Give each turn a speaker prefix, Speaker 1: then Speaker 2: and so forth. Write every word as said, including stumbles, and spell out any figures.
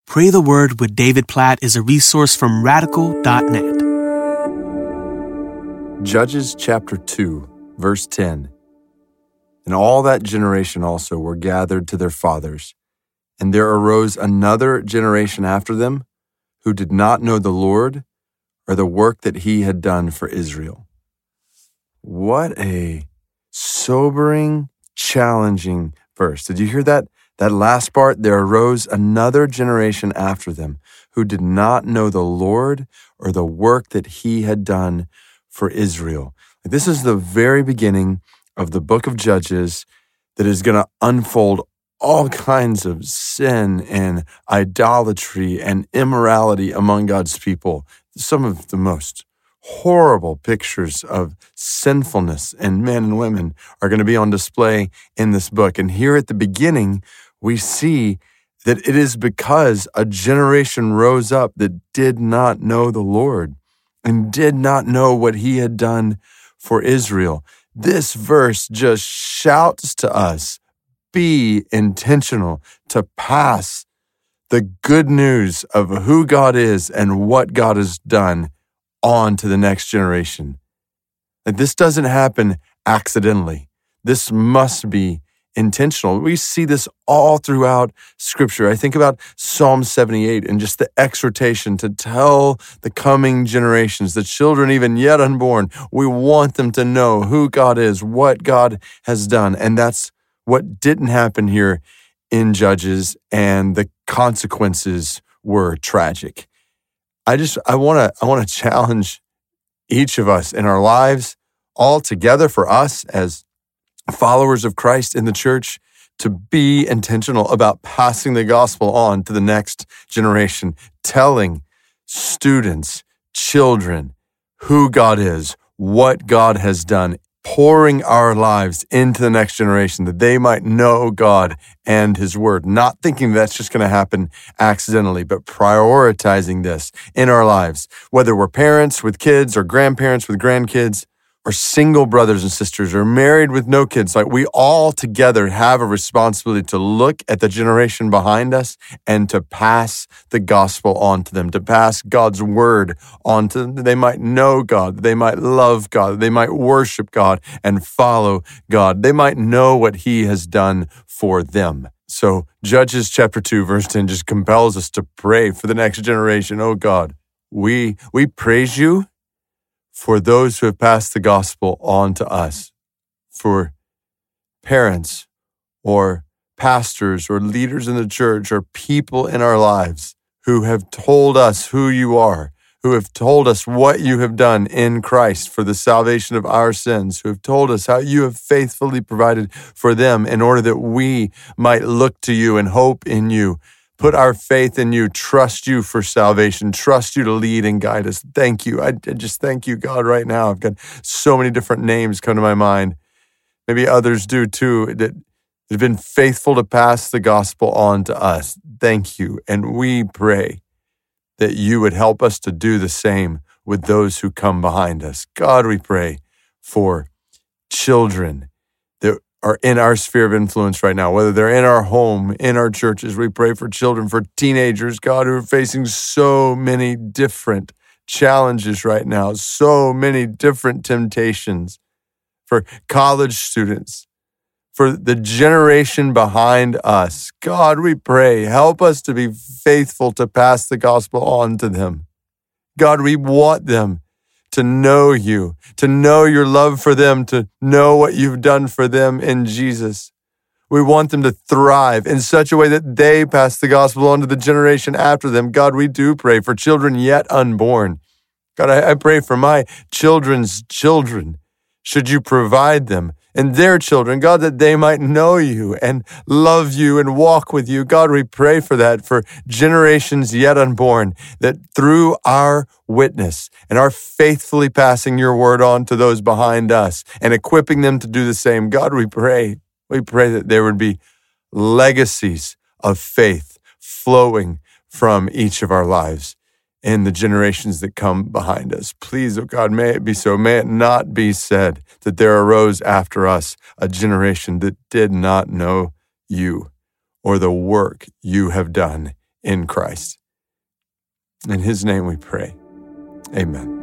Speaker 1: Pray the Word with David Platt is a resource from radical dot net.
Speaker 2: Judges chapter two, verse ten. And all that generation also were gathered to their fathers. And there arose another generation after them, who did not know the Lord or the work that he had done for Israel. What a sobering, challenging verse. Did you hear that? That last part, there arose another generation after them who did not know the Lord or the work that he had done for Israel. This is the very beginning of the book of Judges that is going to unfold all kinds of sin and idolatry and immorality among God's people. Some of the most horrible pictures of sinfulness in men and women are going to be on display in this book. And here at the beginning, we see that it is because a generation rose up that did not know the Lord and did not know what he had done for Israel. This verse just shouts to us, be intentional to pass the good news of who God is and what God has done on to the next generation. Like, this doesn't happen accidentally. This must be intentional. We see this all throughout Scripture. I think about Psalm seventy-eight and just the exhortation to tell the coming generations, the children even yet unborn, we want them to know who God is, what God has done. And that's what didn't happen here in Judges, and the consequences were tragic. I just, I want to, I want to challenge each of us in our lives, all together for us as followers of Christ in the church, to be intentional about passing the gospel on to the next generation, telling students, children, who God is, what God has done, pouring our lives into the next generation that they might know God and his word, not thinking that's just going to happen accidentally, but prioritizing this in our lives, whether we're parents with kids or grandparents with grandkids, or single brothers and sisters, or married with no kids. Like, we all together have a responsibility to look at the generation behind us and to pass the gospel on to them, to pass God's word on to them, that they might know God, that they might love God, that they might worship God and follow God. They might know what he has done for them. So Judges chapter two, verse ten just compels us to pray for the next generation. Oh God, we we praise you for those who have passed the gospel on to us, for parents or pastors or leaders in the church or people in our lives who have told us who you are, who have told us what you have done in Christ for the salvation of our sins, who have told us how you have faithfully provided for them in order that we might look to you and hope in you, put our faith in you, trust you for salvation, trust you to lead and guide us. Thank you. I, I just thank you, God, right now. I've got so many different names come to my mind. Maybe others do too, that have been faithful to pass the gospel on to us. Thank you. And we pray that you would help us to do the same with those who come behind us. God, we pray for children that are in our sphere of influence right now, whether they're in our home, in our churches. We pray for children, for teenagers, God, who are facing so many different challenges right now, so many different temptations, for college students, for the generation behind us. God, we pray, help us to be faithful to pass the gospel on to them. God, we want them to know you, to know your love for them, to know what you've done for them in Jesus. We want them to thrive in such a way that they pass the gospel on to the generation after them. God, we do pray for children yet unborn. God, I, I pray for my children's children. Should you provide them and their children, God, that they might know you and love you and walk with you. God, we pray for that, for generations yet unborn, that through our witness and our faithfully passing your word on to those behind us and equipping them to do the same, God, we pray, we pray that there would be legacies of faith flowing from each of our lives in the generations that come behind us. Please, oh God, may it be so. May it not be said that there arose after us a generation that did not know you or the work you have done in Christ. In his name we pray. Amen.